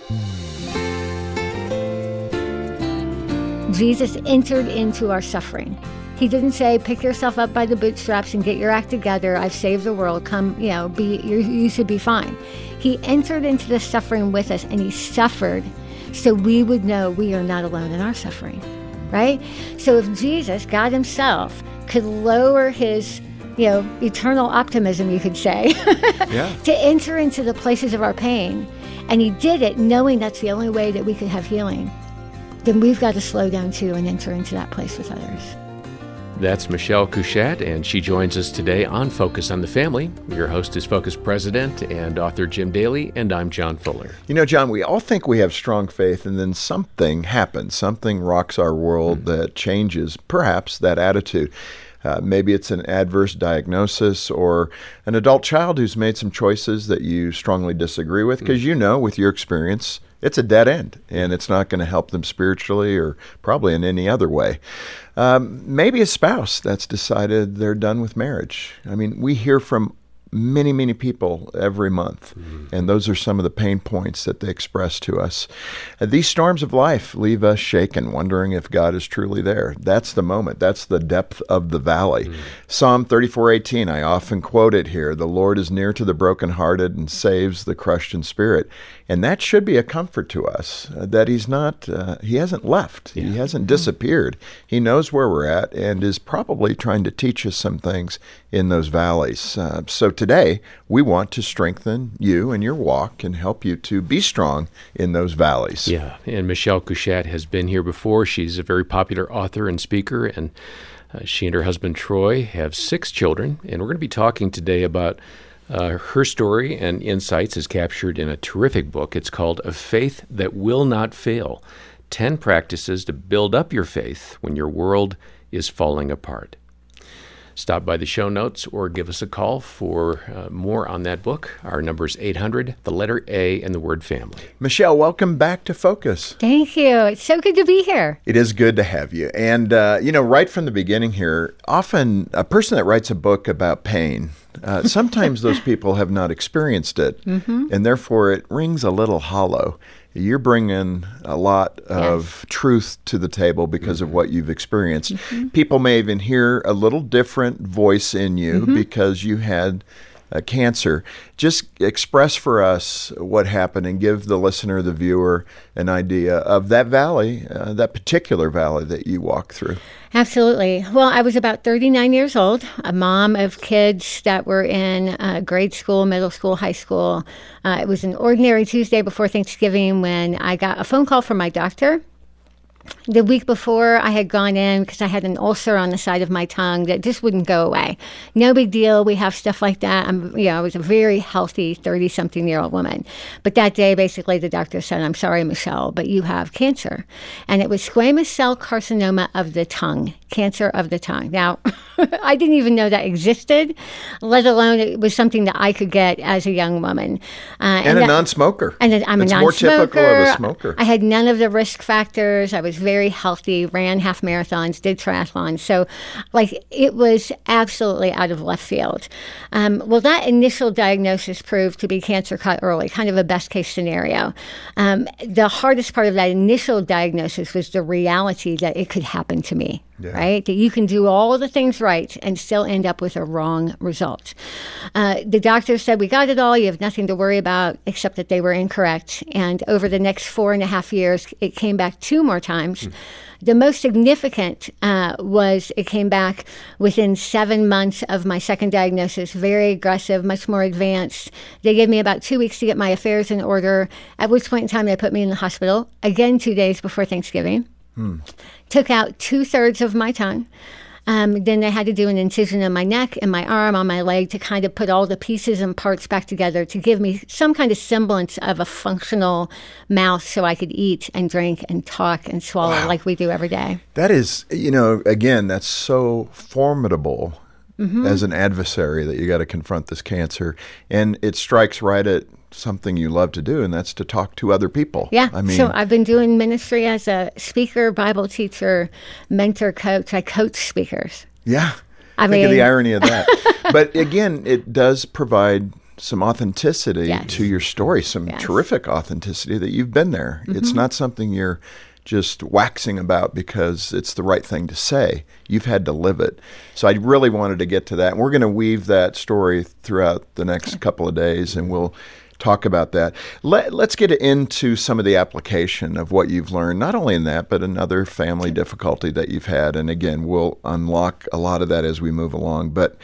Jesus entered into our suffering. He didn't say, pick yourself up by the bootstraps and get your act together. I've saved the world. Come, you should be fine. He entered into the suffering with us, and he suffered so we would know we are not alone in our suffering, right? So if Jesus, God himself, could lower his, eternal optimism, you could say, to enter into the places of our pain, and he did it knowing that's the only way that we could have healing, then we've got to slow down too and enter into that place with others. That's Michelle Couchette, and she joins us today on Focus on the Family. Your host is Focus President and author Jim Daly, and I'm John Fuller. John, we all think we have strong faith, and then something happens. Something rocks our world that changes, perhaps, that attitude. Maybe it's an adverse diagnosis or an adult child who's made some choices that you strongly disagree with, because with your experience, it's a dead end, and it's not going to help them spiritually or probably in any other way. Maybe a spouse that's decided they're done with marriage. We hear from many, many people every month, and those are some of the pain points that they express to us. These storms of life leave us shaken, wondering if God is truly there. That's the moment. That's the depth of the valley. Psalm 34:18, I often quote it here, "The Lord is near to the brokenhearted and saves the crushed in spirit." And that should be a comfort to us, that he's not, he hasn't left. Yeah. He hasn't disappeared. He knows where we're at and is probably trying to teach us some things in those valleys. So today, we want to strengthen you in your walk and help you to be strong in those valleys. Yeah, and Michelle Couchette has been here before. She's a very popular author and speaker, and she and her husband Troy have 6 children. And we're going to be talking today about her story and insights is captured in a terrific book. It's called A Faith That Will Not Fail, 10 Practices to Build Up Your Faith When Your World is Falling Apart. Stop by the show notes or give us a call for more on that book. Our number is 800, the letter A, and the word family. Michelle, welcome back to Focus. Thank you. It's so good to be here. It is good to have you. And, right from the beginning here, often a person that writes a book about pain, sometimes those people have not experienced it, and therefore it rings a little hollow. You're bringing a lot of truth to the table because of what you've experienced. People may even hear a little different voice in you because you had cancer. Just express for us what happened and give the listener, the viewer, an idea of that valley, that particular valley that you walked through. Absolutely. Well, I was about 39 years old, a mom of kids that were in grade school, middle school, high school. It was an ordinary Tuesday before Thanksgiving when I got a phone call from my doctor. The week before, I had gone in because I had an ulcer on the side of my tongue that just wouldn't go away. No big deal. We have stuff like that. I was a very healthy 30-something-year-old woman. But that day, basically, the doctor said, "I'm sorry, Michelle, but you have cancer." And it was squamous cell carcinoma of the tongue, cancer of the tongue. Now, I didn't even know that existed, let alone it was something that I could get as a young woman. And a non-smoker. And I'm a non-smoker. It's more typical of a smoker. I had none of the risk factors. I was very healthy, ran half marathons, did triathlons. So, it was absolutely out of left field. Well, that initial diagnosis proved to be cancer caught early, kind of a best-case scenario. The hardest part of that initial diagnosis was the reality that it could happen to me. Yeah. Right? That you can do all the things right and still end up with a wrong result. The doctor said, "We got it all. You have nothing to worry about," except that they were incorrect. And over the next 4.5 years, it came back 2 more times. The most significant was it came back within 7 months of my second diagnosis, very aggressive, much more advanced. They gave me about 2 weeks to get my affairs in order, at which point in time they put me in the hospital, again 2 days before Thanksgiving. Took out 2/3 of my tongue. Then they had to do an incision in my neck and my arm, on my leg, to kind of put all the pieces and parts back together to give me some kind of semblance of a functional mouth so I could eat and drink and talk and swallow like we do every day. That is, again, that's so formidable as an adversary that you got to confront this cancer. And it strikes right at something you love to do, and that's to talk to other people. Yeah. So I've been doing ministry as a speaker, Bible teacher, mentor, coach. I coach speakers. Yeah. Think of the irony of that. But again, it does provide some authenticity to your story, some terrific authenticity that you've been there. It's not something you're just waxing about because it's the right thing to say. You've had to live it. So I really wanted to get to that. And we're going to weave that story throughout the next couple of days, and we'll talk about that. Let's get into some of the application of what you've learned, not only in that, but another family difficulty that you've had. And again, we'll unlock a lot of that as we move along. But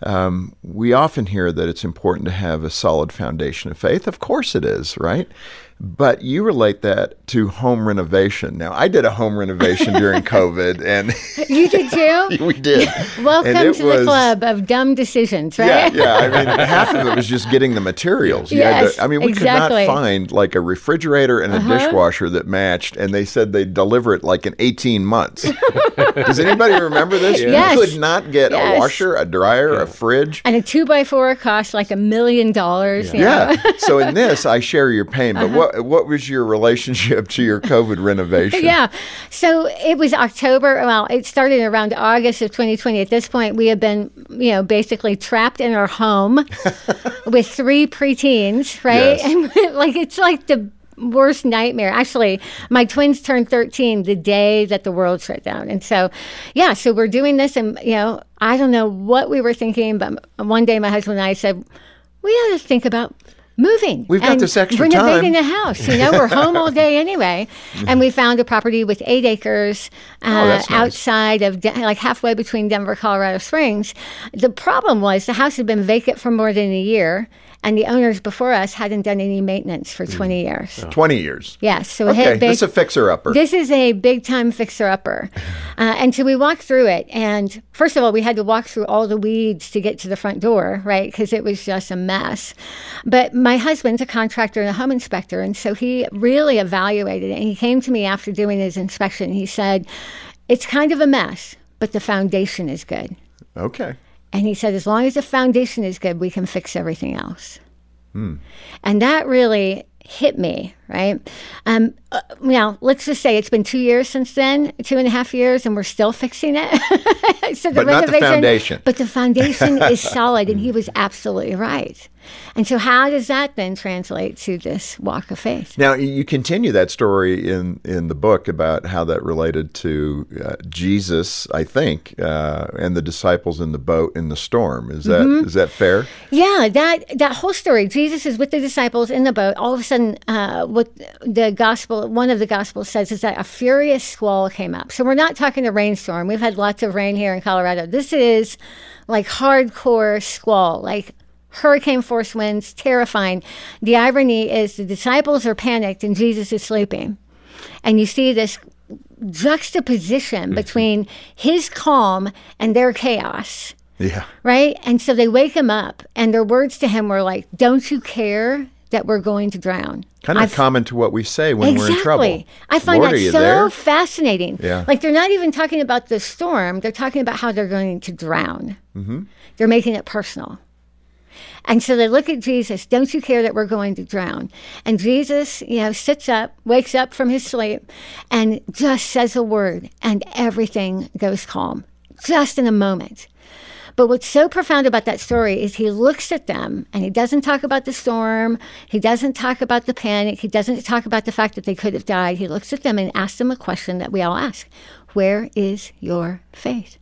we often hear that it's important to have a solid foundation of faith. Of course it is, right? But you relate that to home renovation. Now, I did a home renovation during COVID, and you did too? We did. Welcome to the club of dumb decisions, right? Yeah. I mean, half of it was just getting the materials. Yes, we could not find like a refrigerator and a dishwasher that matched, and they said they'd deliver it like in 18 months. Does anybody remember this? Yes. You could not get a washer, a dryer, a fridge. And a 2x4 cost like $1 million. Yeah. So in this, I share your pain, but what was your relationship to your COVID renovation? Yeah. So it was October. Well, it started around August of 2020. At this point, we had been, basically trapped in our home with 3 preteens, right? Yes. And it's like the worst nightmare. Actually, my twins turned 13 the day that the world shut down. And so, so we're doing this, and, I don't know what we were thinking, but one day my husband and I said, we ought to think about moving. We've got this extra renovating time. the house. We're home all day anyway. And we found a property with 8 acres nice. outside of, like halfway between Denver, Colorado Springs. The problem was the house had been vacant for more than a year, and the owners before us hadn't done any maintenance for 20 years. 20 years. Yes. So this is a fixer-upper. This is a big-time fixer-upper. And so we walked through it. And first of all, we had to walk through all the weeds to get to the front door, right? Because it was just a mess. But my husband's a contractor and a home inspector. And so he really evaluated it. And he came to me after doing his inspection. He said, it's kind of a mess, but the foundation is good. Okay. And he said, as long as the foundation is good, we can fix everything else. And that really hit me, right? Let's just say it's been 2 years since then, 2.5 years, and we're still fixing it. So but not the foundation. But the foundation is solid, and he was absolutely right. And so how does that then translate to this walk of faith? Now, you continue that story in the book about how that related to Jesus, I think, and the disciples in the boat in the storm. Is that fair? Yeah, that whole story. Jesus is with the disciples in the boat. All of a sudden, what one of the gospels says is that a furious squall came up. So we're not talking a rainstorm. We've had lots of rain here in Colorado. This is like hardcore squall, like hurricane force winds, terrifying. The irony is the disciples are panicked and Jesus is sleeping. And you see this juxtaposition between his calm and their chaos. Yeah. Right? And so they wake him up, and their words to him were like, don't you care that we're going to drown? Kind of common to what we say when we're in trouble. I find Lord, that so there? fascinating. Yeah. Like they're not even talking about the storm. They're talking about how they're going to drown. They're making it personal. And so they look at Jesus, don't you care that we're going to drown? And Jesus, sits up, wakes up from his sleep, and just says a word, and everything goes calm, just in a moment. But what's so profound about that story is he looks at them, and he doesn't talk about the storm. He doesn't talk about the panic. He doesn't talk about the fact that they could have died. He looks at them and asks them a question that we all ask. Where is your faith?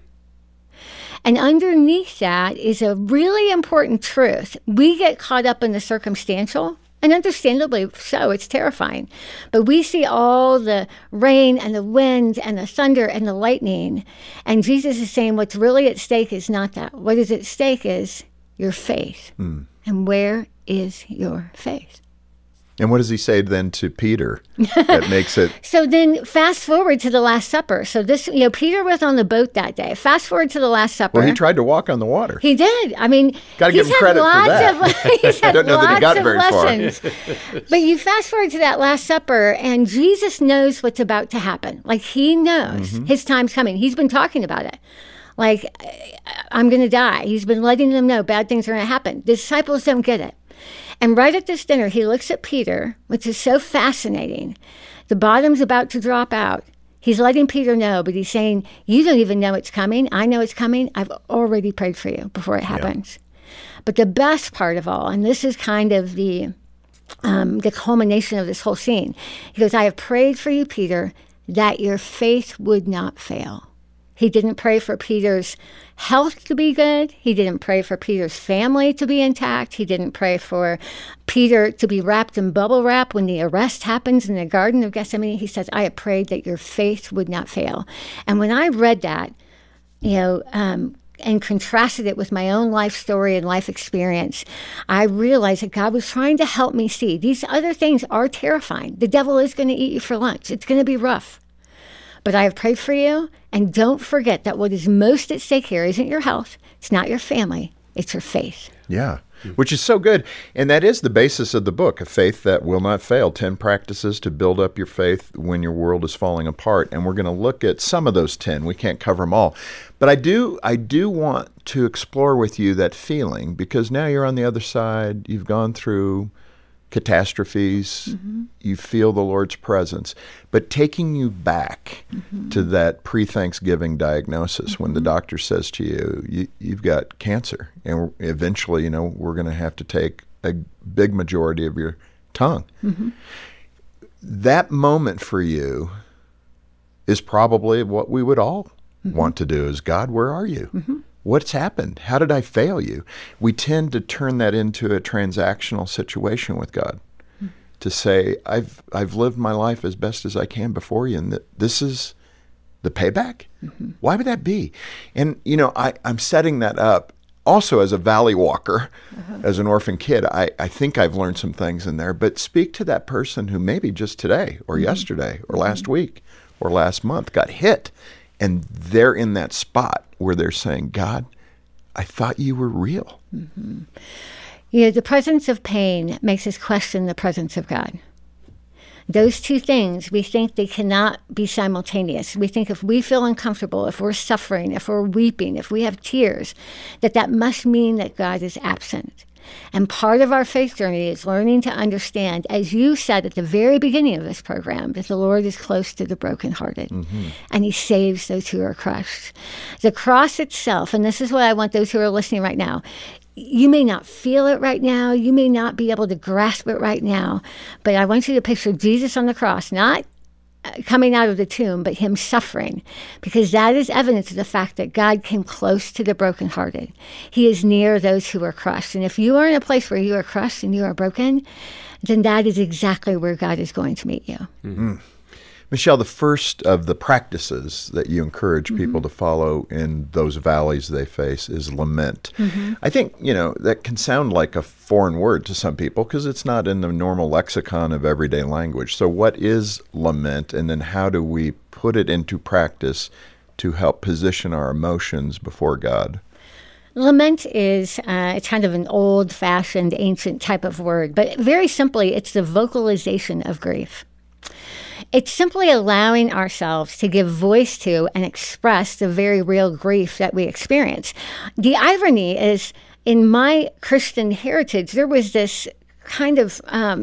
And underneath that is a really important truth. We get caught up in the circumstantial, and understandably so, it's terrifying. But we see all the rain and the wind and the thunder and the lightning. And Jesus is saying what's really at stake is not that. What is at stake is your faith. And where is your faith? And what does he say then to Peter that makes it? So then fast forward to the Last Supper. So this, Peter was on the boat that day. Fast forward to the Last Supper. Well, he tried to walk on the water. He did. I mean, got to give him credit for that. He's had I don't know that he got very lessons. far. But you fast forward to that Last Supper, and Jesus knows what's about to happen. Like he knows his time's coming. He's been talking about it. Like, I'm going to die. He's been letting them know bad things are going to happen. The disciples don't get it. And right at this dinner, he looks at Peter, which is so fascinating. The bottom's about to drop out. He's letting Peter know, but he's saying, you don't even know it's coming. I know it's coming. I've already prayed for you before it happens. But the best part of all, and this is kind of the culmination of this whole scene, he goes, I have prayed for you, Peter, that your faith would not fail. He didn't pray for Peter's health to be good. He didn't pray for Peter's family to be intact. He didn't pray for Peter to be wrapped in bubble wrap when the arrest happens in the Garden of Gethsemane. He says, I have prayed that your faith would not fail. And when I read that, and contrasted it with my own life story and life experience, I realized that God was trying to help me see these other things are terrifying. The devil is going to eat you for lunch. It's going to be rough. But I have prayed for you, and don't forget that what is most at stake here isn't your health, it's not your family, it's your faith. Yeah, which is so good. And that is the basis of the book, a faith that will not fail, 10 practices to build up your faith when your world is falling apart. And we're going to look at some of those 10. We can't cover them all. But I do want to explore with you that feeling, because now you're on the other side. You've gone through catastrophes. Mm-hmm. You feel the Lord's presence. But taking you back to that pre-Thanksgiving diagnosis, when the doctor says to you, you've got cancer, and eventually, we're going to have to take a big majority of your tongue. Mm-hmm. That moment for you is probably what we would all want to do is, God, where are you? Mm-hmm. What's happened? How did I fail you? We tend to turn that into a transactional situation with God, to say, I've lived my life as best as I can before you, and this is the payback? Mm-hmm. Why would that be? And, I'm setting that up also as a valley walker, as an orphan kid. I think I've learned some things in there, but speak to that person who maybe just today or yesterday or last week or last month got hit, and they're in that spot where they're saying, God, I thought you were real. Mm-hmm. The presence of pain makes us question the presence of God. Those two things, we think they cannot be simultaneous. We think if we feel uncomfortable, if we're suffering, if we're weeping, if we have tears, that must mean that God is absent. And part of our faith journey is learning to understand, as you said at the very beginning of this program, that the Lord is close to the brokenhearted, and he saves those who are crushed. The cross itself, and this is what I want those who are listening right now, you may not feel it right now, you may not be able to grasp it right now, but I want you to picture Jesus on the cross, not coming out of the tomb, but him suffering, because that is evidence of the fact that God came close to the brokenhearted. He is near those who are crushed. And if you are in a place where you are crushed and you are broken, then that is exactly where God is going to meet you. Mm-hmm. Michelle, the first of the practices that you encourage people to follow in those valleys they face is lament. Mm-hmm. I think, that can sound like a foreign word to some people because it's not in the normal lexicon of everyday language. So what is lament, and then how do we put it into practice to help position our emotions before God? Lament is it's kind of an old-fashioned, ancient type of word, but very simply, it's the vocalization of grief. It's simply allowing ourselves to give voice to and express the very real grief that we experience. The irony is, in my Christian heritage, there was this kind of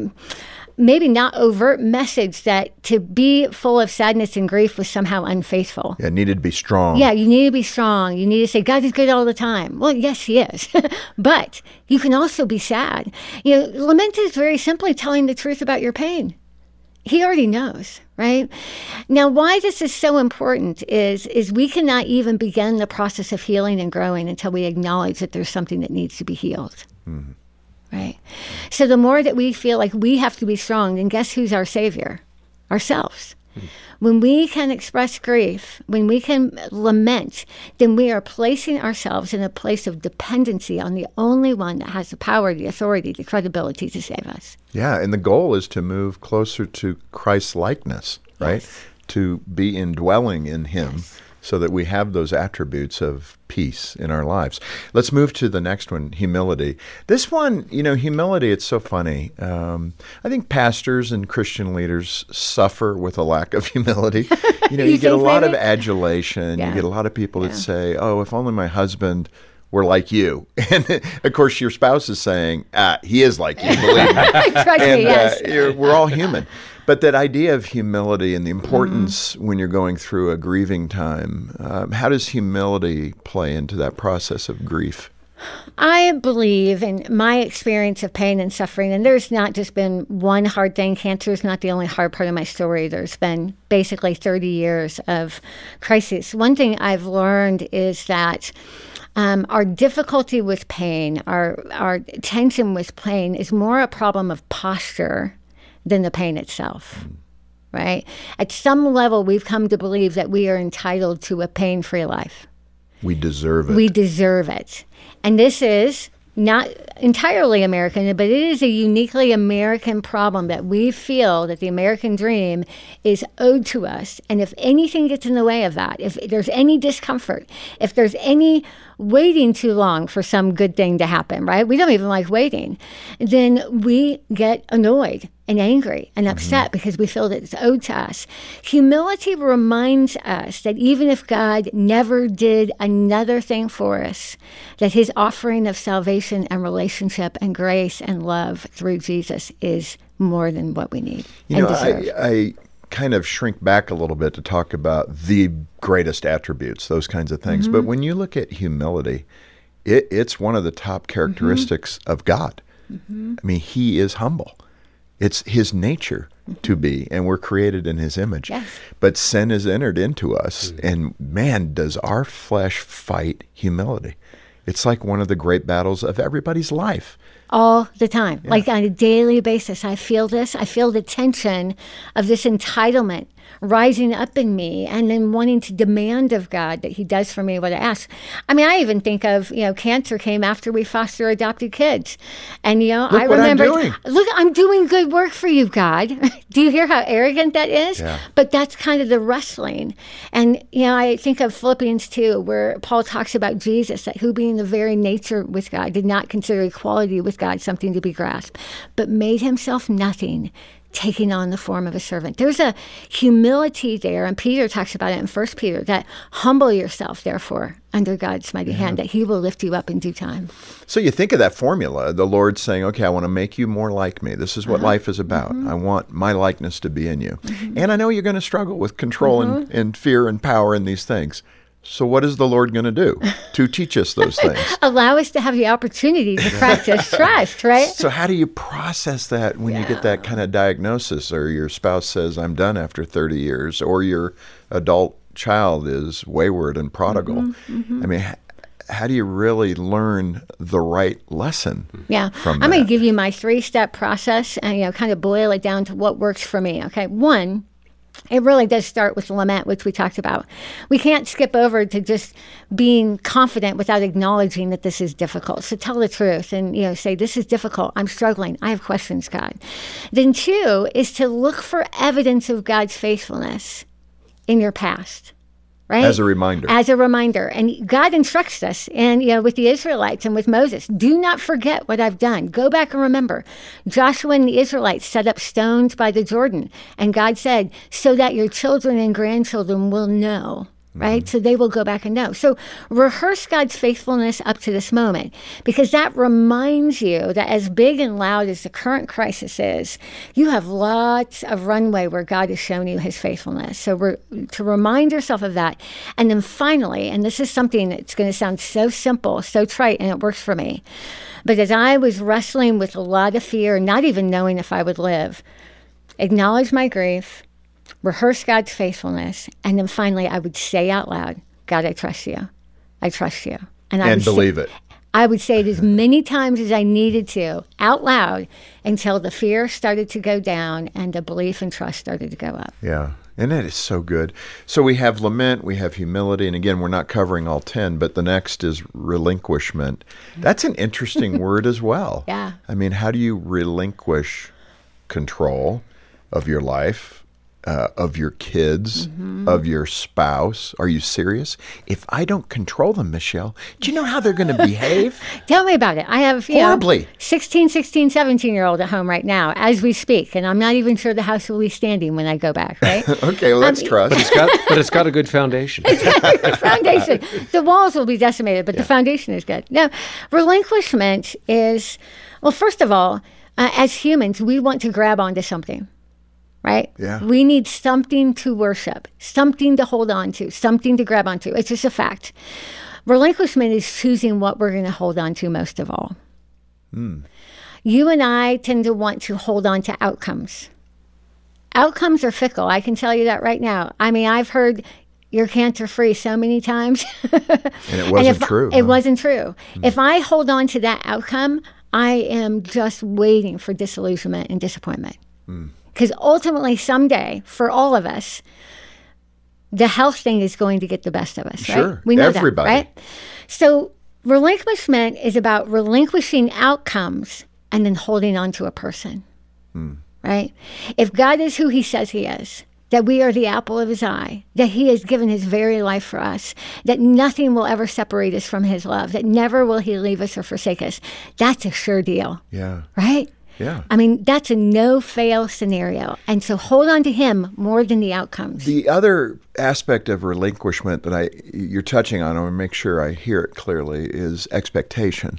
maybe not overt message that to be full of sadness and grief was somehow unfaithful. Yeah, needed to be strong. Yeah, you need to be strong. You need to say, God is good all the time. Well, yes, he is. But you can also be sad. Lament is very simply telling the truth about your pain. He already knows, right? Now, why this is so important is we cannot even begin the process of healing and growing until we acknowledge that there's something that needs to be healed, right? So the more that we feel like we have to be strong, then guess who's our savior? Ourselves. When we can express grief, when we can lament, then we are placing ourselves in a place of dependency on the only one that has the power, the authority, the credibility to save us. Yeah, and the goal is to move closer to Christ's likeness, right? Yes. To be indwelling in him so that we have those attributes of peace in our lives. Let's move to the next one, humility. This one, humility, it's so funny. I think pastors and Christian leaders suffer with a lack of humility. You get a lot of adulation. Yeah. You get a lot of people that say, oh, if only my husband were like you. And, of course, your spouse is saying, he is like you, believe me. Trust me, yes. We're all human. But that idea of humility and the importance when you're going through a grieving time, how does humility play into that process of grief? I believe in my experience of pain and suffering, and there's not just been one hard thing. Cancer is not the only hard part of my story. There's been basically 30 years of crisis. One thing I've learned is that our difficulty with pain, our tension with pain is more a problem of posture than the pain itself, right? At some level, we've come to believe that we are entitled to a pain-free life. We deserve it. We deserve it. And this is not entirely American, but it is a uniquely American problem that we feel that the American dream is owed to us. And if anything gets in the way of that, if there's any discomfort, if there's any waiting too long for some good thing to happen, right? We don't even like waiting. Then we get annoyed and angry and upset because we feel that it's owed to us. Humility reminds us that even if God never did another thing for us, that his offering of salvation and relationship and grace and love through Jesus is more than what we need and deserve. I kind of shrink back a little bit to talk about the greatest attributes, those kinds of things. But when you look at humility, it's one of the top characteristics of God. I mean, he is humble. It's his nature to be, and we're created in his image. Yes. But sin has entered into us, and man, does our flesh fight humility. It's like one of the great battles of everybody's life. All the time, like on a daily basis, I feel this. I feel the tension of this entitlement rising up in me and then wanting to demand of God that he does for me what I ask. I mean, I even think of, cancer came after we foster adopted kids. And, I remember, look, I'm doing good work for you, God. Do you hear how arrogant that is? Yeah. But that's kind of the wrestling. And, I think of Philippians 2, where Paul talks about Jesus, that who being the very nature with God did not consider equality with God something to be grasped, but made himself nothing, taking on the form of a servant. There's a humility there, and Peter talks about it in 1 Peter, that humble yourself, therefore, under God's mighty hand, that he will lift you up in due time. So you think of that formula, the Lord saying, okay, I want to make you more like me. This is what life is about. I want my likeness to be in you. And I know you're going to struggle with control and fear and power and these things. So what is the Lord going to do to teach us those things? Allow us to have the opportunity to practice trust, right? So how do you process that when you get that kind of diagnosis, or your spouse says, I'm done after 30 years, or your adult child is wayward and prodigal? I mean, how do you really learn the right lesson from that? I'm going to give you my 3-step process and kind of boil it down to what works for me. Okay, 1, it really does start with lament, which we talked about. We can't skip over to just being confident without acknowledging that this is difficult. So tell the truth and, say, this is difficult. I'm struggling. I have questions, God. Then 2 is to look for evidence of God's faithfulness in your past. Right? As a reminder. As a reminder. And God instructs us, and with the Israelites and with Moses, do not forget what I've done. Go back and remember. Joshua and the Israelites set up stones by the Jordan, and God said, so that your children and grandchildren will know. Right? So they will go back and know. So rehearse God's faithfulness up to this moment, because that reminds you that as big and loud as the current crisis is, you have lots of runway where God has shown you his faithfulness. So to remind yourself of that. And then finally, and this is something that's going to sound so simple, so trite, and it works for me. But as I was wrestling with a lot of fear, not even knowing if I would live, acknowledge my grief, rehearse God's faithfulness, and then finally I would say out loud, God, I trust you. I trust you. And believe it. I would say it as many times as I needed to, out loud, until the fear started to go down and the belief and trust started to go up. Yeah, and it is so good. So we have lament, we have humility, and again, we're not covering all 10, but the next is relinquishment. That's an interesting word as well. Yeah. I mean, how do you relinquish control of your life, of your kids, of your spouse? Are you serious? If I don't control them, Michelle, do you know how they're going to behave? Tell me about it. I have horribly 16, 17-year-old at home right now as we speak, and I'm not even sure the house will be standing when I go back, right? Okay, well, that's trust. But it's got a good foundation. Foundation. The walls will be decimated, but the foundation is good. Now, relinquishment is, well, first of all, as humans, we want to grab onto something. Right? Yeah. We need something to worship, something to hold on to, something to grab onto. It's just a fact. Relinquishment is choosing what we're going to hold on to most of all. You and I tend to want to hold on to outcomes. Outcomes are fickle. I can tell you that right now. I mean, I've heard you're cancer-free so many times. And it wasn't true. It wasn't true. If I hold on to that outcome, I am just waiting for disillusionment and disappointment. Because ultimately, someday, for all of us, the health thing is going to get the best of us, Sure. right? We know Everybody. that, right? So relinquishment is about relinquishing outcomes and then holding on to a person, right? If God is who he says he is, that we are the apple of his eye, that he has given his very life for us, that nothing will ever separate us from his love, that never will he leave us or forsake us, that's a sure deal, Yeah. right? Yeah. I mean, that's a no-fail scenario. And so hold on to him more than the outcomes. The other aspect of relinquishment that you're touching on, I want to make sure I hear it clearly, is expectation.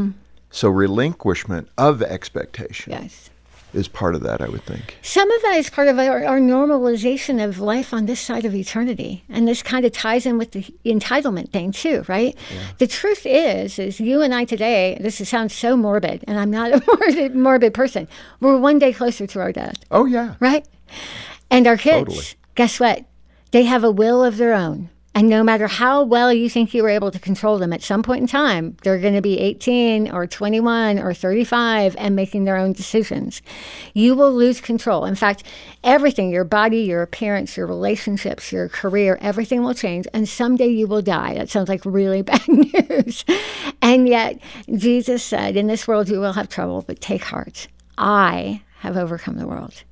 So relinquishment of expectation Yes. is part of that, I would think. Some of that is part of our normalization of life on this side of eternity. And this kind of ties in with the entitlement thing too, right? Yeah. The truth is you and I today, sounds so morbid, and I'm not a morbid person. We're one day closer to our death. Oh, yeah. Right? And our kids, Totally. Guess what? They have a will of their own. And no matter how well you think you were able to control them, at some point in time, they're going to be 18 or 21 or 35 and making their own decisions. You will lose control. In fact, everything, your body, your appearance, your relationships, your career, everything will change. And someday you will die. That sounds like really bad news. And yet, Jesus said, in this world you will have trouble, but take heart. I have overcome the world.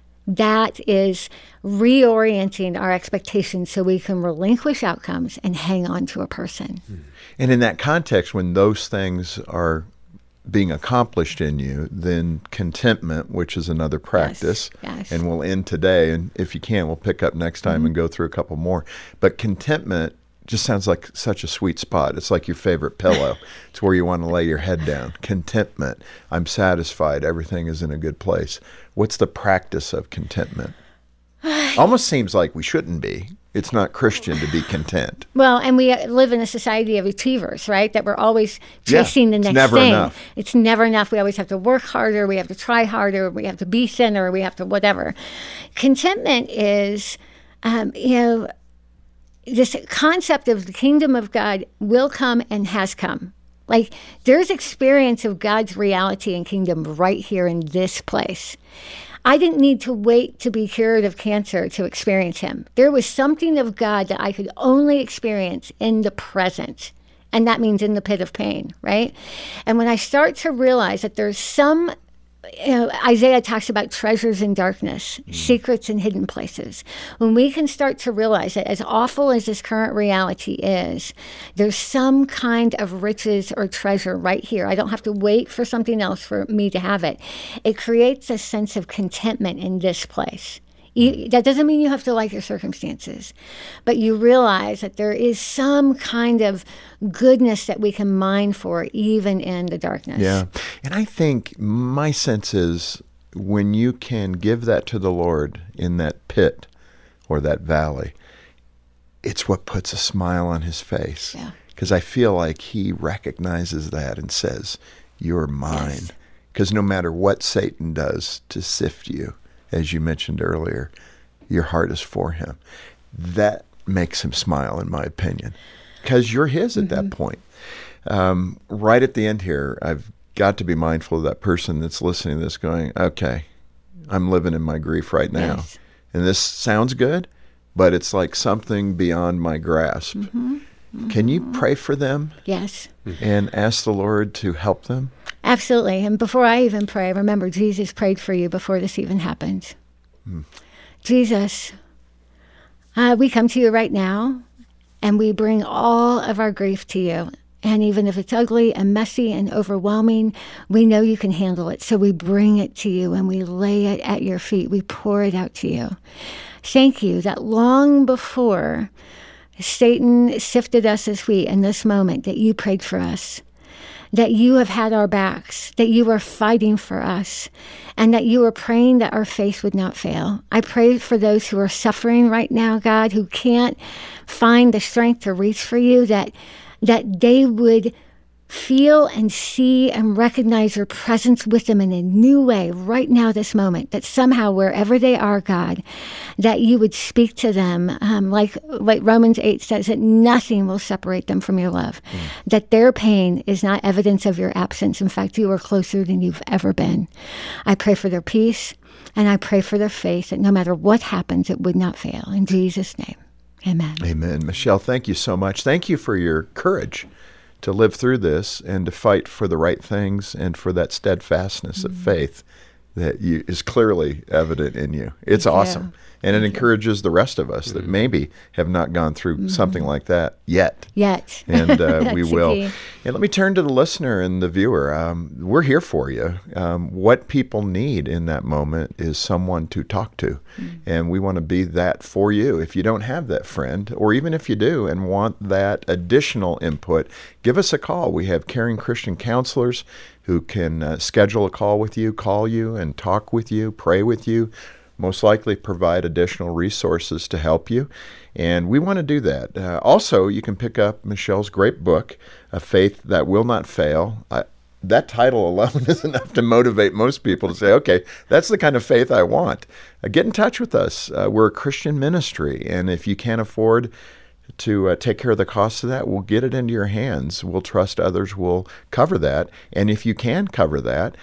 That is reorienting our expectations so we can relinquish outcomes and hang on to a person. And in that context, when those things are being accomplished in you, then contentment, which is another practice, Yes. and we'll end today, and if you can, we'll pick up next time and go through a couple more. But contentment just sounds like such a sweet spot. It's like your favorite pillow. It's where you want to lay your head down. Contentment. I'm satisfied. Everything is in a good place. What's the practice of contentment? Almost seems like we shouldn't be. It's not Christian to be content. Well, and we live in a society of achievers, right? That we're always chasing the next never thing. enough. It's never enough. We always have to work harder. We have to try harder. We have to be thinner. We have to whatever. Contentment is, this concept of the kingdom of God will come and has come. Like, there's experience of God's reality and kingdom right here in this place. I didn't need to wait to be cured of cancer to experience him. There was something of God that I could only experience in the present. And that means in the pit of pain, right? And when I start to realize that there's some, Isaiah talks about treasures in darkness, secrets in hidden places. When we can start to realize that as awful as this current reality is, there's some kind of riches or treasure right here. I don't have to wait for something else for me to have it. It creates a sense of contentment in this place. That doesn't mean you have to like your circumstances, but you realize that there is some kind of goodness that we can mine for even in the darkness. Yeah. And I think my sense is when you can give that to the Lord in that pit or that valley, it's what puts a smile on his face. Yeah. Because I feel like he recognizes that and says, you're mine. Because no matter what Satan does to sift you, as you mentioned earlier, your heart is for him. That makes him smile, in my opinion, because you're his at that point. Right at the end here, I've got to be mindful of that person that's listening to this going, okay, I'm living in my grief right now. Yes. And this sounds good, but it's like something beyond my grasp. Can you pray for them? Yes. And ask the Lord to help them? Absolutely. And before I even pray, remember, Jesus prayed for you before this even happened. Jesus, we come to you right now, and we bring all of our grief to you. And even if it's ugly and messy and overwhelming, we know you can handle it. So we bring it to you, and we lay it at your feet. We pour it out to you. Thank you that long before Satan sifted us as wheat in this moment, that you prayed for us, that you have had our backs, that you are fighting for us, and that you are praying that our faith would not fail. I pray for those who are suffering right now, God, who can't find the strength to reach for you, that that they would feel and see and recognize your presence with them in a new way right now, this moment, that somehow wherever they are, God, that you would speak to them, like Romans 8 says, that nothing will separate them from your love, that their pain is not evidence of your absence. In fact, you are closer than you've ever been. I pray for their peace, and I pray for their faith, that no matter what happens, it would not fail. In Jesus' name, amen. Amen. Michelle, thank you so much. Thank you for your courage to live through this and to fight for the right things and for that steadfastness of faith that is clearly evident in you. It's awesome. And it encourages the rest of us that maybe have not gone through something like that yet. And we will. And let me turn to the listener and the viewer. We're here for you. What people need in that moment is someone to talk to. And we want to be that for you. If you don't have that friend, or even if you do and want that additional input, give us a call. We have caring Christian counselors who can schedule a call with you, call you and talk with you, pray with you, most likely provide additional resources to help you. And we want to do that. Also, you can pick up Michelle's great book, A Faith That Will Not Fail. That title alone is enough to motivate most people to say, okay, that's the kind of faith I want. Get in touch with us. We're a Christian ministry, and if you can't afford to take care of the cost of that, we'll get it into your hands. We'll trust others will cover that. And if you can cover that,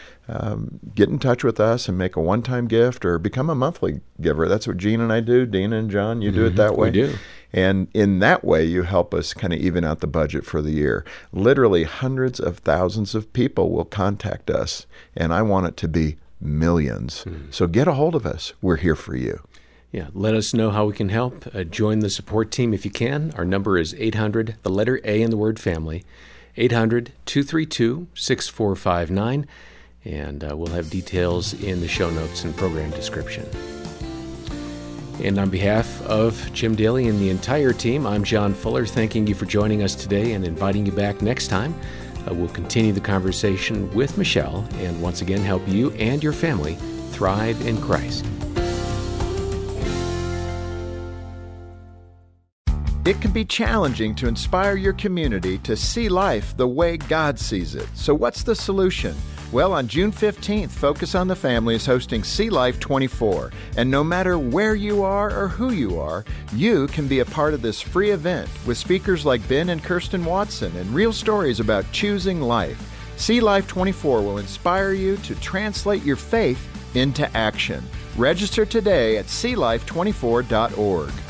get in touch with us and make a one-time gift or become a monthly giver. That's what Gene and I do. Dina and John, you do it that way. We do. And in that way, you help us kind of even out the budget for the year. Literally hundreds of thousands of people will contact us, and I want it to be millions. So get a hold of us. We're here for you. Yeah, let us know how we can help. Join the support team if you can. Our number is 800, the letter A in the word family, 800-232-6459, and we'll have details in the show notes and program description. And on behalf of Jim Daly and the entire team, I'm John Fuller, thanking you for joining us today and inviting you back next time. We'll continue the conversation with Michelle and once again help you and your family thrive in Christ. It can be challenging to inspire your community to see life the way God sees it. So what's the solution? Well, on June 15th, Focus on the Family is hosting See Life 24. And no matter where you are or who you are, you can be a part of this free event with speakers like Ben and Kirsten Watson and real stories about choosing life. See Life 24 will inspire you to translate your faith into action. Register today at seelife24.org.